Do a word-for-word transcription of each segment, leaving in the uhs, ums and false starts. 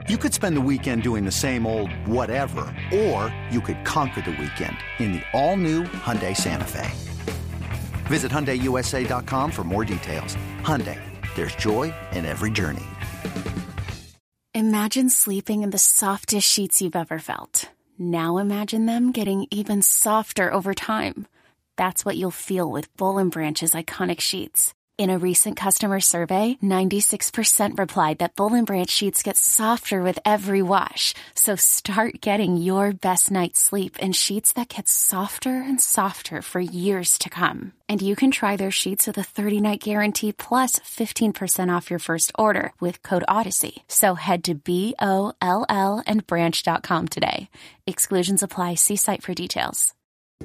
You could spend the weekend doing the same old whatever, or you could conquer the weekend in the all-new Hyundai Santa Fe. Visit Hyundai U S A dot com for more details. Hyundai, there's joy in every journey. Imagine sleeping in the softest sheets you've ever felt. Now imagine them getting even softer over time. That's what you'll feel with Boll and Branch's iconic sheets. In a recent customer survey, ninety-six percent replied that Boll and Branch sheets get softer with every wash. So start getting your best night's sleep in sheets that get softer and softer for years to come. And you can try their sheets with a thirty-night guarantee plus fifteen percent off your first order with code Odyssey. So head to B O L L and branch dot com today. Exclusions apply. See site for details.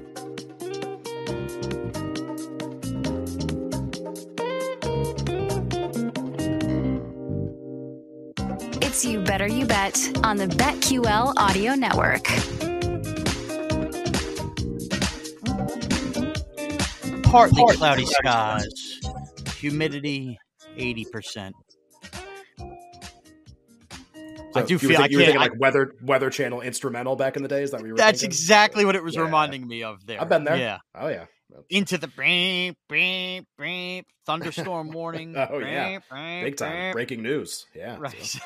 It's You Better You Bet on the BetQL Audio Network. Partly cloudy skies, humidity eighty percent. So I do you feel were, I think, you were can't. thinking I, like Weather Weather Channel instrumental back in the days that we were. that's thinking? exactly what it was Yeah. reminding me of there. I've been there. Yeah. Oh yeah. Into the beep, beep, beep, thunderstorm warning. Oh yeah. Beep, beep, Big time. beep. Breaking news. Yeah. Right. So.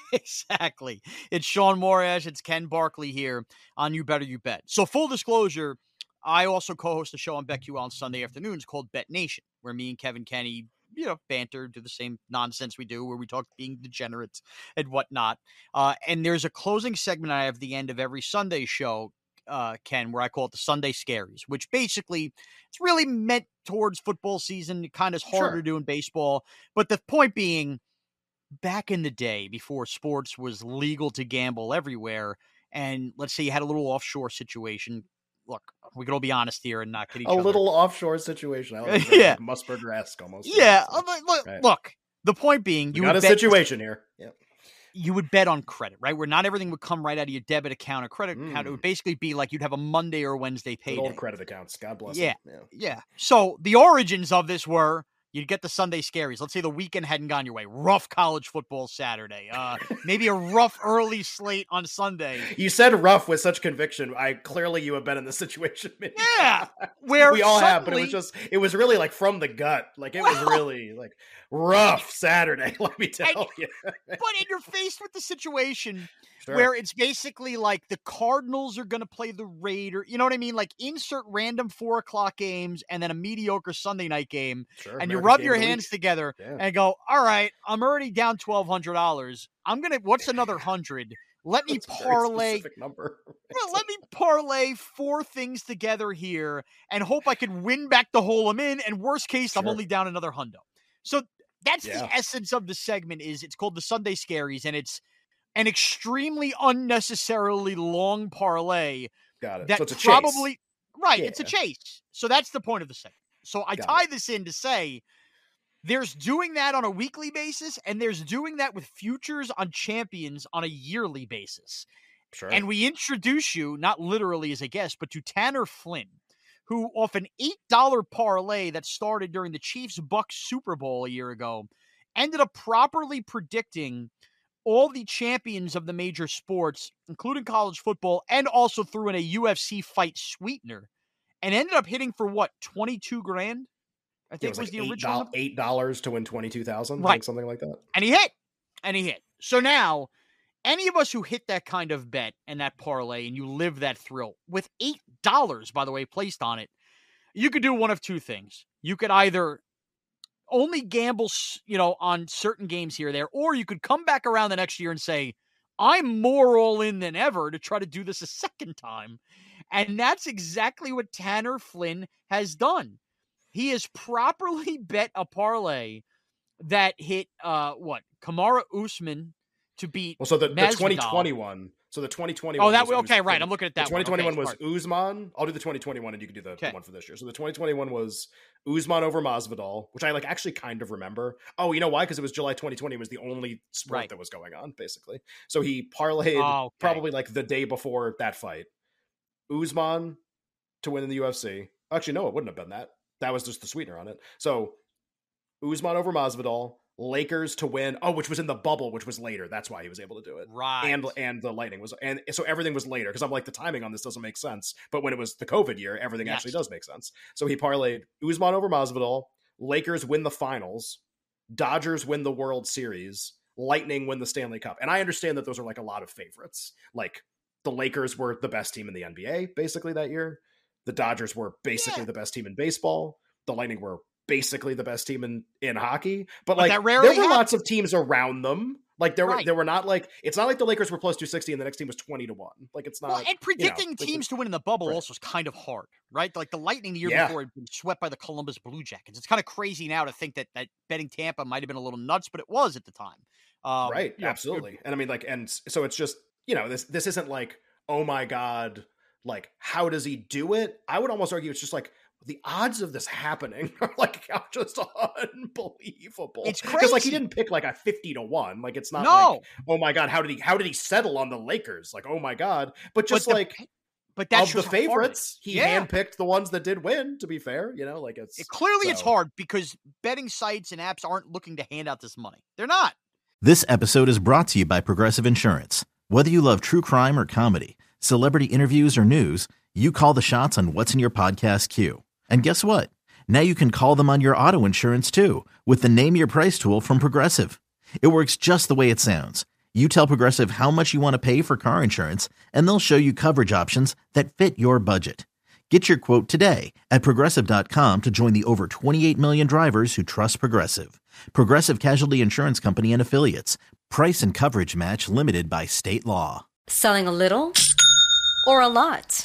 Exactly. It's Sean Morash. It's Ken Barkley here on You Better You Bet. So full disclosure, I also co-host a show on BetQL on Sunday afternoons called Bet Nation, where me and Kevin Kenny, you know, banter, do the same nonsense we do, where we talk being degenerates and whatnot. Uh, and there's a closing segment I have at the end of every Sunday show, uh, Ken, where I call it the Sunday Scaries, which basically it's really meant towards football season. It kind of is harder Sure. to do in baseball. But the point being, back in the day before sports was legal to gamble everywhere, and let's say you had a little offshore situation. Look, we could all be honest here and not get each A other. little offshore situation. I like Yeah. like Musburger-esque almost. Yeah. So, uh, Look, right. look, the point being, We you got would a bet, situation here. Yep. you would bet on credit, right? Where not everything would come right out of your debit account or credit account. It Mm. would basically be like you'd have a Monday or Wednesday Good payday. old credit accounts. God bless Yeah. them. Yeah. So the origins of this were you'd get the Sunday Scaries. Let's say the weekend hadn't gone your way. Rough college football Saturday. Uh, maybe a rough early slate on Sunday. You said rough with such conviction. I clearly you have been in this situation. Many Yeah. times. Where we all have, but it was suddenly- just it was really like from the gut. Like it was Well- really like rough Saturday. Let me tell And- you. But and you're faced with the situation Sure. where it's basically like the Cardinals are going to play the Raiders. You know what I mean? Like insert random four o'clock games and then a mediocre Sunday night game. Sure, And you America's rub game your of the hands week. together Yeah. and go, all right, I'm already down twelve hundred dollars. I'm going to, what's another hundred? Let me That's a very parlay. specific number. Well, let me parlay four things together here and hope I can win back the hole I'm in. And worst case, I'm Sure. only down another hundo. So that's Yeah. the essence of the segment. Is it's called the Sunday Scaries, and it's an extremely unnecessarily long parlay Got it. that so it's a probably chase. right. It's a Yeah. chase. So that's the point of the segment. So I Got tie this in to say there's doing that on a weekly basis, and there's doing that with futures on champions on a yearly basis. Sure. And we introduce you, not literally as a guest, but to Tanner Flynn, who off an eight dollar parlay that started during the Chiefs-Bucks Super Bowl a year ago, ended up properly predicting all the champions of the major sports, including college football, and also threw in a U F C fight sweetener, and ended up hitting for what, twenty-two grand? I Yeah, think it was, was like the eight original dollars number. eight dollars to win twenty two thousand, Right. like something like that. And he hit. And he hit. So now, any of us who hit that kind of bet and that parlay and you live that thrill with eight dollars, by the way, placed on it, you could do one of two things. You could either only gamble, you know, on certain games here or there, or you could come back around the next year and say, I'm more all in than ever to try to do this a second time. And that's exactly what Tanner Flynn has done. He has properly bet a parlay that hit, uh, what, Kamara Usman to beat Well, so the, the Masvidal. twenty twenty-one. So the twenty twenty-one. Oh, that was okay, Uz- right. I'm looking at that The twenty twenty-one one. was Okay, Usman. I'll do the twenty twenty-one, and you can do the, the Okay. one for this year. So the twenty twenty-one was Usman over Masvidal, which I like actually kind of remember. Oh, you know why? Because it was July twenty twenty was the only sport Right. that was going on, basically. So he parlayed Oh, okay. probably like the day before that fight. Usman to win in the U F C. Actually, no, it wouldn't have been that. That was just the sweetener on it. So Usman over Masvidal, Lakers to win. Oh, which was in the bubble, which was later. That's why he was able to do it. Right. And and the Lightning was, and so everything was later because I'm like, the timing on this doesn't make sense. But when it was the COVID year, everything yes. actually does make sense. So he parlayed Usman over Masvidal, Lakers win the finals, Dodgers win the World Series, Lightning win the Stanley Cup. And I understand that those are like a lot of favorites. Like the Lakers were the best team in the N B A basically that year. The Dodgers were basically yeah. the best team in baseball. The Lightning were basically the best team in, in hockey. But, but like there were happens. lots of teams around them. Like there right. were there were not like it's not like the Lakers were plus two sixty and the next team was twenty to one. Like it's not. Well, and predicting you know, teams like, to win in the bubble right. also is kind of hard, right? Like the Lightning the year yeah. before had been swept by the Columbus Blue Jackets. It's kind of crazy now to think that that betting Tampa might have been a little nuts, but it was at the time. Um, right. You know, absolutely. And I mean, like, and so it's just, you know, this this isn't like, oh my God, like, how does he do it? I would almost argue it's just like, the odds of this happening are like just unbelievable. It's crazy. Because like he didn't pick like a fifty to one. Like it's not no. like, oh my God, how did he how did he settle on the Lakers? Like, oh my God. But just but the, like but that's of the favorites, he yeah. handpicked the ones that did win, to be fair. You know, like it's it, clearly so. It's hard because betting sites and apps aren't looking to hand out this money. They're not. This episode is brought to you by Progressive Insurance. Whether you love true crime or comedy, celebrity interviews or news, you call the shots on what's in your podcast queue. And guess what? Now you can call them on your auto insurance too with the Name Your Price tool from Progressive. It works just the way it sounds. You tell Progressive how much you want to pay for car insurance, and they'll show you coverage options that fit your budget. Get your quote today at Progressive dot com to join the over twenty-eight million drivers who trust Progressive. Progressive Casualty Insurance Company and Affiliates. Price and coverage match limited by state law. Selling a little or a lot?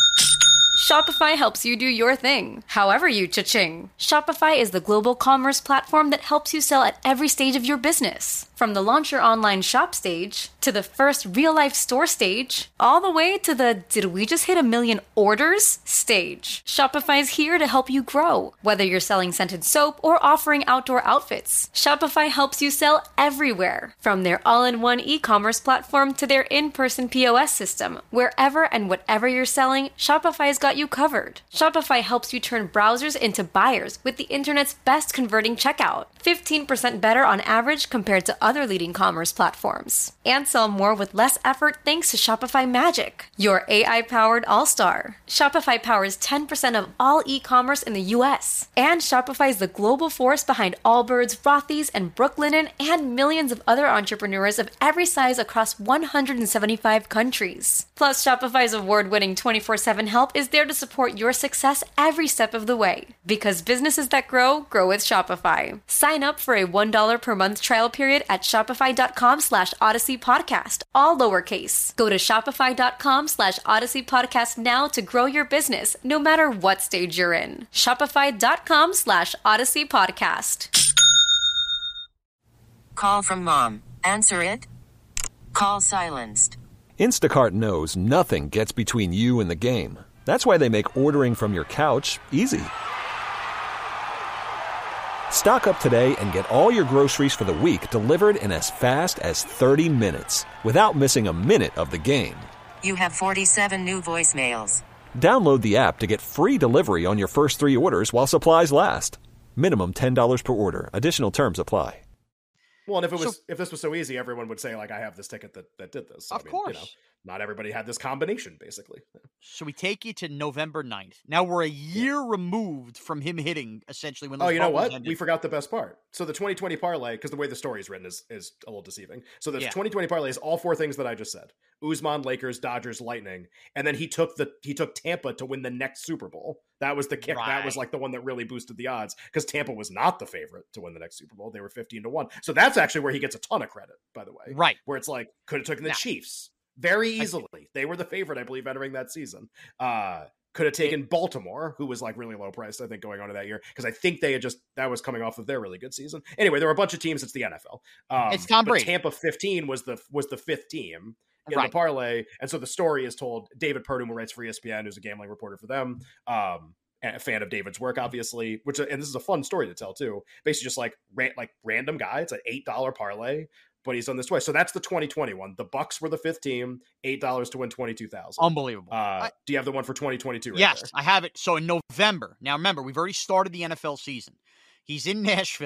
Shopify helps you do your thing, however you cha-ching. Shopify is the global commerce platform that helps you sell at every stage of your business. From the launch your online shop stage, to the first real-life store stage, all the way to the did we just hit a million orders stage. Shopify's here to help you grow. Whether you're selling scented soap or offering outdoor outfits, Shopify helps you sell everywhere. From their all-in-one e-commerce platform to their in-person P O S system, wherever and whatever you're selling, Shopify's got you covered. Shopify helps you turn browsers into buyers with the internet's best converting checkout. fifteen percent better on average compared to other leading commerce platforms. And sell more with less effort thanks to Shopify Magic, your A I-powered all-star. Shopify powers ten percent of all e-commerce in the U S. And Shopify is the global force behind Allbirds, Rothy's, and Brooklinen, and millions of other entrepreneurs of every size across one hundred seventy-five countries. Plus, Shopify's award-winning twenty-four seven help is there to support your success every step of the way. Because businesses that grow, grow with Shopify. Sign up for a one dollar per month trial period at shopify.com slash Odyssey Podcast, all lowercase. Go to shopify.com slash Odyssey Podcast now to grow your business, no matter what stage you're in. Shopify.com slash Odyssey Podcast. Call from mom. Answer it. Call silenced. Instacart knows nothing gets between you and the game. That's why they make ordering from your couch easy. Stock up today and get all your groceries for the week delivered in as fast as thirty minutes without missing a minute of the game. You have forty-seven new voicemails. Download the app to get free delivery on your first three orders while supplies last. Minimum ten dollars per order. Additional terms apply. Well, and if it was So- if this was so easy, everyone would say like, I have this ticket that, that did this. Of I mean, course. You know, not everybody had this combination, basically. So we take you to November ninth. Now we're a year removed from him hitting, essentially, when those Oh, you know bubbles what? ended. We forgot the best part. So the twenty twenty parlay, because the way the story is written is, is a little deceiving. So the Yeah. twenty twenty parlay is all four things that I just said. Usman, Lakers, Dodgers, Lightning. And then he took the he took Tampa to win the next Super Bowl. That was the kick. That was Right. like the one that really boosted the odds, because Tampa was not the favorite to win the next Super Bowl. They were fifteen to one. So that's actually where he gets a ton of credit, by the way. Right. Where it's like, could have taken the Now- Chiefs very easily. They were the favorite, I believe, entering that season. Uh Could have taken Baltimore, who was like really low priced, I think, going on to that year, because I think they had just that was coming off of their really good season. Anyway, there were a bunch of teams. It's the N F L. Um, It's Tom but Brady. Tampa fifteen was the was the fifth team in Right. the parlay, and so the story is told. David Perdue, who writes for E S P N, who's a gambling reporter for them, um, and a fan of David's work, obviously. Which and this is a fun story to tell too. Basically, just like ran, like random guy. It's an eight dollar parlay. But he's done this twice. So that's the twenty twenty one. The Bucks were the fifth team, eight dollars to win twenty-two thousand. Unbelievable. Uh, I- do you have the one for twenty twenty-two? Right yes, there? I have it. So in November, now remember, we've already started the N F L season. He's in Nashville,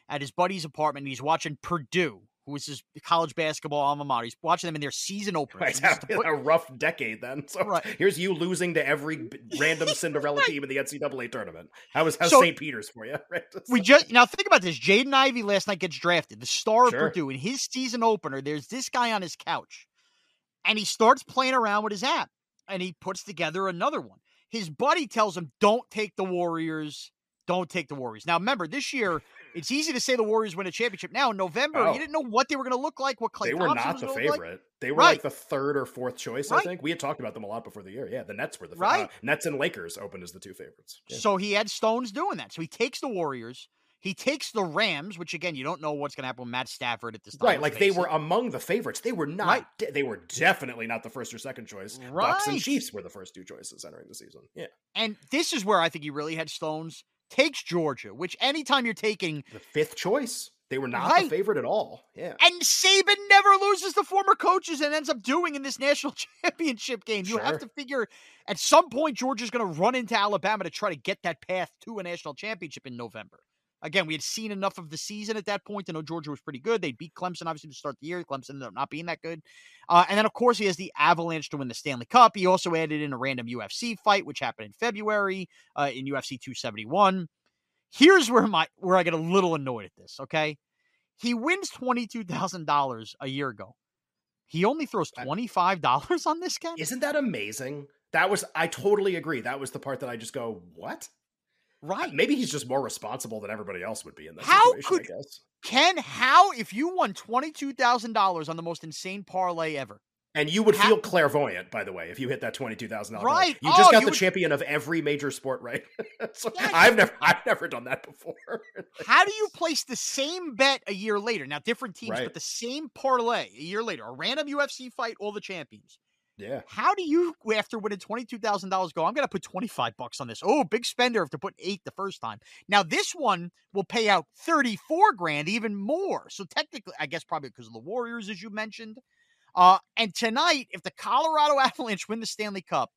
at his buddy's apartment, and he's watching Purdue, who was his college basketball alma mater. He's watching them in their season opener. Right, so it's put... a rough decade then. So right. here's you losing to every random Cinderella right. team in the N C double A tournament. How was how's so, Saint Peter's for you? Right. We just now think about this. Jaden Ivey last night gets drafted, the star sure. of Purdue. In his season opener, there's this guy on his couch, and he starts playing around with his app, and he puts together another one. His buddy tells him, "Don't take the Warriors. Don't take the Warriors." Now, remember, this year, it's easy to say the Warriors win a championship. Now, in November, oh. you didn't know what they were going to look like, what Klay They were Thompson not the favorite. Like. They were right. like the third or fourth choice, right. I think. We had talked about them a lot before the year. Yeah, the Nets were the right. uh, Nets and Lakers opened as the two favorites. Yeah. So he had Stones doing that. So he takes the Warriors. He takes the Rams, which, again, you don't know what's going to happen with Matt Stafford at this time. Right, like they were among the favorites. They were not. Right. De- they were definitely not the first or second choice. Right. Bucks and Chiefs were the first two choices entering the season. Yeah. And this is where I think he really had Stones. Takes Georgia, which anytime you're taking... the fifth choice. They were not right. the favorite at all. Yeah. And Saban never loses to former coaches and ends up doing in this national championship game. You sure. have to figure at some point Georgia's going to run into Alabama to try to get that path to a national championship in November. Again, we had seen enough of the season at that point to know Georgia was pretty good. They beat Clemson, obviously, to start the year. Clemson ended up not being that good. Uh, and then, of course, he has the Avalanche to win the Stanley Cup. He also added in a random U F C fight, which happened in February uh, in U F C two seventy-one. Here's where my where I get a little annoyed at this, okay? He wins twenty-two thousand dollars a year ago. He only throws twenty-five dollars on this guy? Isn't that amazing? That was, I totally agree. That was the part that I just go, what? Right. Maybe he's just more responsible than everybody else would be in that how situation, could, I guess. Ken, how, if you won twenty-two thousand dollars on the most insane parlay ever, and you would how, feel clairvoyant, by the way, if you hit that twenty-two thousand dollars. Right. You just oh, got you the would, champion of every major sport, right? so yes. I've never I've never done that before. How do you place the same bet a year later? Now, different teams, right. but the same parlay a year later, a random U F C fight, all the champions. Yeah. How do you, after winning twenty-two thousand dollars, go, I'm going to put twenty-five bucks on this? Oh, big spender if to put eight the first time. Now, this one will pay out thirty-four grand, even more. So technically, I guess probably because of the Warriors, as you mentioned. Uh, and tonight, if the Colorado Avalanche win the Stanley Cup,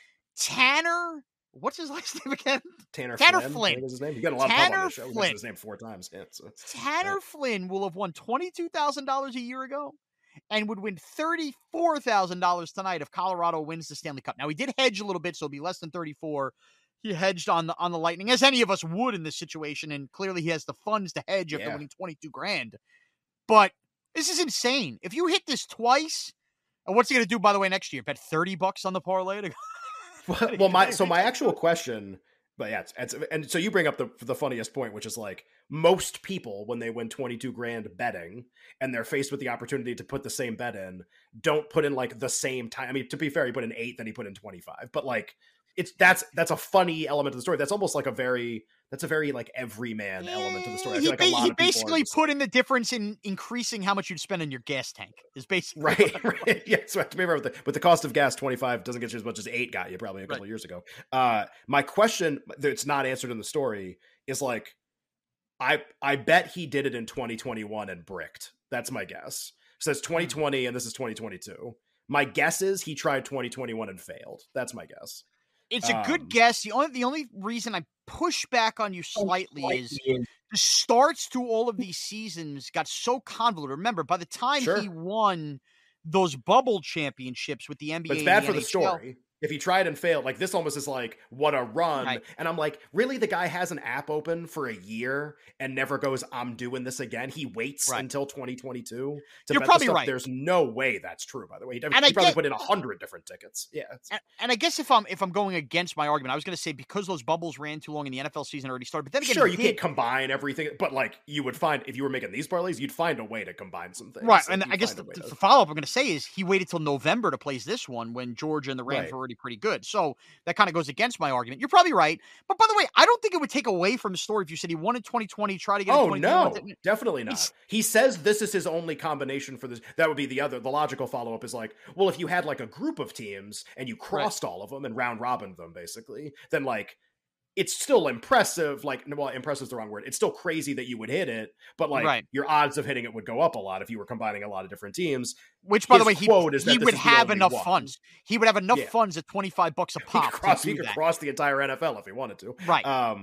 Tanner, what's his last name again? Tanner, Tanner Flynn. Flynn. His name. You got a lot Tanner of on the show. Flynn. His name four times. Yeah, so, Tanner right. Flynn will have won twenty-two thousand dollars a year ago and would win thirty-four thousand dollars tonight if Colorado wins the Stanley Cup. Now, he did hedge a little bit, so it'll be less than thirty-four. He hedged on the on the Lightning, as any of us would in this situation, and clearly he has the funds to hedge after yeah. winning twenty-two grand. But this is insane. If you hit this twice, and what's he going to do, by the way, next year? Bet thirty bucks on the parlay? To well, well, my so my actual question, but yeah, it's, it's, and so you bring up the the funniest point, which is like most people, when they win twenty-two grand betting and they're faced with the opportunity to put the same bet in, don't put in like the same time. I mean, to be fair, he put in eight, then he put in twenty-five, but like it's that's that's a funny element of the story. That's almost like a very that's a very like everyman yeah, element to the story. I feel like a lot he of people basically just... put in the difference in increasing how much you'd spend on your gas tank. Is basically right, right. Yeah, so to be fair with the, with the cost of gas, twenty-five doesn't get you as much as eight got you probably a couple right. of years ago. Uh, my question that's not answered in the story is like, I I bet he did it in twenty twenty-one and bricked. That's my guess. It says twenty twenty and this is twenty twenty-two. My guess is he tried twenty twenty-one and failed. That's my guess. It's a um, good guess. The only the only reason I push back on you slightly is the starts to all of these seasons got so convoluted. Remember, by the time sure. he won those bubble championships with the N B A, but it's bad and for the the story. If he tried and failed, like this almost is like, what a run. Right. And I'm like, really? The guy has an app open for a year and never goes, I'm doing this again. He waits right. until twenty twenty-two to You're bet probably the stuff. right. There's no way that's true, by the way. He, and he I probably get, put in a hundred different tickets. Yeah. And, and I guess if I'm if I'm going against my argument, I was going to say because those bubbles ran too long and the N F L season already started. But then again, sure, you did, can't combine everything. But like you would find if you were making these parlays, you'd find a way to combine some things. Right. Like, and I guess the, to... the follow up I'm going to say is he waited till November to place this one when Georgia and the Rams right. were already pretty good. So that kind of goes against my argument. You're probably right. But by the way, I don't think it would take away from the story if you said he won in twenty twenty, try to get oh, in no, definitely not. It's... He says this is his only combination for this. That would be the other, the logical follow-up is like, well, if you had like a group of teams and you crossed right. all of them and round robin them basically, then like, it's still impressive. Like, well, impressive is the wrong word. It's still crazy that you would hit it, but like right. your odds of hitting it would go up a lot if you were combining a lot of different teams. Which, by His the way, he, he would have enough one. funds. He would have enough yeah. funds at twenty-five bucks a pop. He could, cross, to he could that. cross the entire N F L if he wanted to. Right. Um,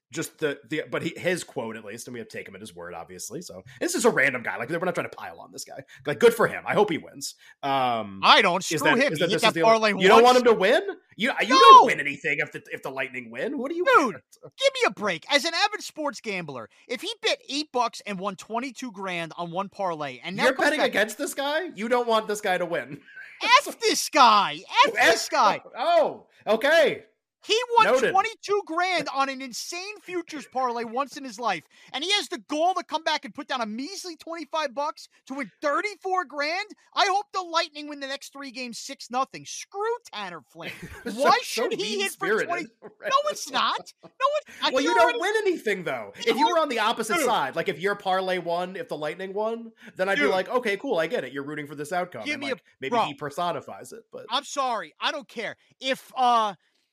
just the the but he, his quote at least, and we have to take him at his word, obviously. So this is a random guy. Like we're not trying to pile on this guy. Like good for him. I hope he wins. Um, I don't screw that, him. Is that, He hit this that is the parlay only, you don't want him to win? You you No! don't win anything if the if the Lightning win. What do you, dude? care? Give me a break. As an avid sports gambler, if he bet eight bucks and won twenty two grand on one parlay, and now You're comes betting back, against this guy. You don't want this guy to win. F this guy. F this guy. Oh, okay. He won Noted. twenty-two grand on an insane futures parlay once in his life, and he has the goal to come back and put down a measly twenty-five bucks to win thirty-four grand. I hope the Lightning win the next three games six nothing. Screw Tanner Flynn. Why So- should so he hit for mean-spirited. twenty? No, it's not. No, it's not. Well, you You're don't already- win anything though. If you were on the opposite Dude. side, like if your parlay won, if the Lightning won, then I'd Dude. be like, okay, cool, I get it. You're rooting for this outcome. Give And, me like, a- maybe bro. he personifies it, but I'm sorry. I don't care. If uh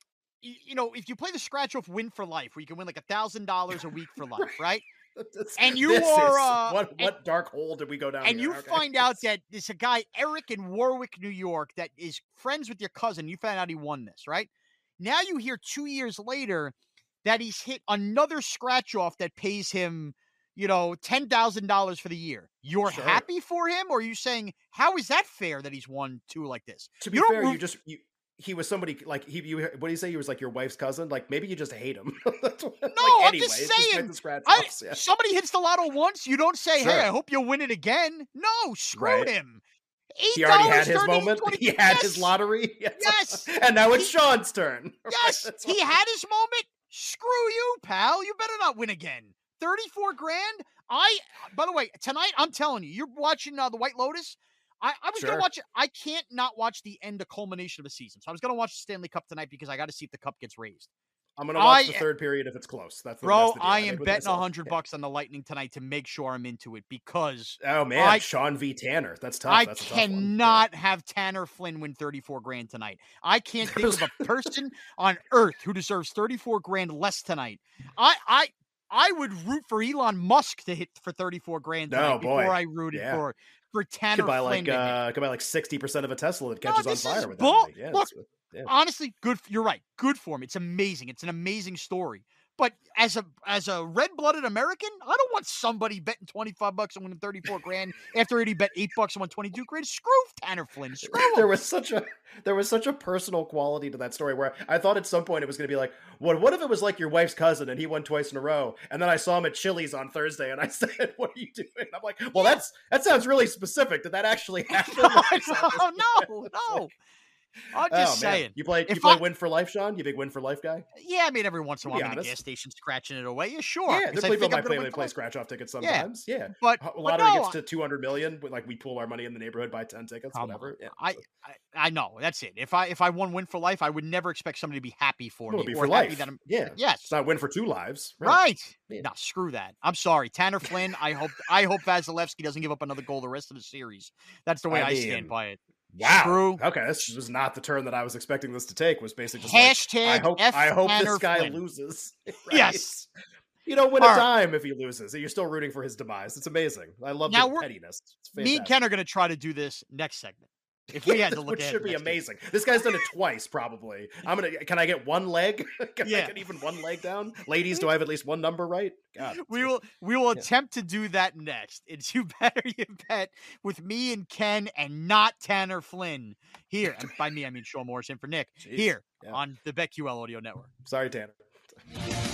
y- you know, if you play the scratch off win for life, where you can win like a thousand dollars a week for life, right? This- And you this are, is- uh, what and- what dark hole did we go down? And here? you Okay. find out that there's a guy, Eric in Warwick, New York, that is friends with your cousin. You found out he won this, right? Now you hear two years later that he's hit another scratch off that pays him, you know, ten thousand dollars for the year. You're Sure. happy for him? Or are you saying, how is that fair that he's won two like this? To be You don't fair, you root- just you. He was somebody like he. You, what do you say? He was like your wife's cousin. Like maybe you just hate him. That's what, No, like, I'm anyway, just it's like saying. the scratch I, offs, yeah. Somebody hits the lotto once, you don't say, Sure. hey, I hope you win it again. No, screw Right. him. He already had his eight dollars, moment. twenty He had yes. his lottery. Yes. and now it's He- Sean's turn. Yes, That's he all. had his moment. Screw you, pal. You better not win again. thirty-four grand. I, by the way, tonight, I'm telling you, you're watching uh, The White Lotus. I, I was going Sure. to watch it. I can't not watch the end, the culmination of the season. So I was going to watch the Stanley Cup tonight because I got to see if the cup gets raised. I'm gonna watch I- the third period if it's close. That's the, Bro, that's the deal I made am with betting a myself. hundred bucks on the Lightning tonight to make sure I'm into it because Oh man, I- Sean v. Tanner. That's tough. I That's a tough one. cannot have Tanner Flynn win thirty-four grand tonight. I can't think of a person on earth who deserves thirty-four grand less tonight. I I I would root for Elon Musk to hit for thirty-four grand Oh, tonight boy. before I rooted Yeah. for for You Tanner could buy Flynn. like to hit. uh, could buy like sixty percent of a Tesla that No, catches on this is fire with that bull- money. Yeah, Look, it's- yeah. Honestly, good. You're right. Good for him. It's amazing. It's an amazing story. But as a as a red-blooded American, I don't want somebody betting twenty-five bucks and winning thirty-four grand after he bet eight bucks and won twenty-two grand. Screw Tanner Flynn. Screw him. there was such a there was such a personal quality to that story where I thought at some point it was going to be like, what what if it was like your wife's cousin and he won twice in a row, and then I saw him at Chili's on Thursday and I said, "What are you doing?" I'm like, "Well, that's that sounds really specific. Did that actually happen?" no, no, no. I'm Oh, just man. saying. You play you If play I- Win for Life, Sean? You big Win for Life guy? Yeah, I mean, every once in a while, Be I'm in a honest. gas station scratching it away. Yeah, sure. Yeah, 'cause there's I people think that I'm might play, gonna they win play twice. scratch off tickets Yeah. sometimes. Yeah, But, A but lottery no, gets to two hundred million. but, Like we pool our money in the neighborhood, buy ten tickets, Come whatever. on. Yeah, I, so- I I know that's it. If I if I won Win for Life, I would never expect somebody to be happy for Well, me it'd be or for happy life. that I'm. Yeah, Yes. it's not Win for two lives. Right. Yeah. No, screw that. I'm sorry, Tanner Flynn. I hope I hope Vasilevsky doesn't give up another goal the rest of the series. That's the way I I, stand mean, by it. Wow. Screw. Okay, this was not the turn that I was expecting this to take. Was basically just Hashtag like, I hope F I hope Tanner this guy Flynn. loses. Right? Yes. You don't win All a right. dime if he loses. You're still rooting for his demise. It's amazing. I love Now the we're- pettiness. It's Me and fantastic. Ken are going to try to do this next segment. If we had to look Which ahead should to be next week. amazing. This guy's done it twice, probably. I'm gonna. Can I get one leg? Can Yeah. I get even one leg down? Ladies, do I have at least one number right? God, We will we will Yeah. attempt to do that next. It's You Better You Bet with me and Ken and not Tanner Flynn here. And by me, I mean Sean Morrison for Nick Jeez. here Yeah. on the BetQL Audio Network. Sorry, Tanner.